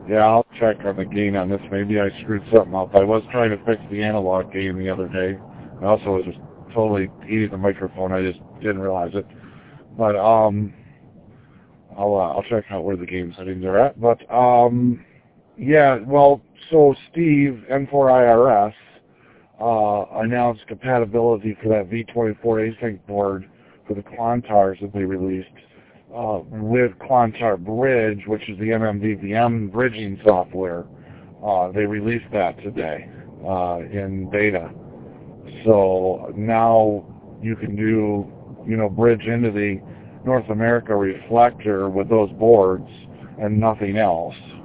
Yeah, I'll check on the gain on this. Maybe I screwed something up. I was trying to fix the analog gain the other day. I also was just totally eating the microphone. I just didn't realize it. But I'll check out where the gain settings are at. But yeah, well, so Steve N4IRS announced compatibility for that V24 async board for the Quantars that they released with Quantar Bridge, which is the MMVVM bridging software. They released that today in beta. So now you can do, bridge into the North America reflector with those boards and nothing else.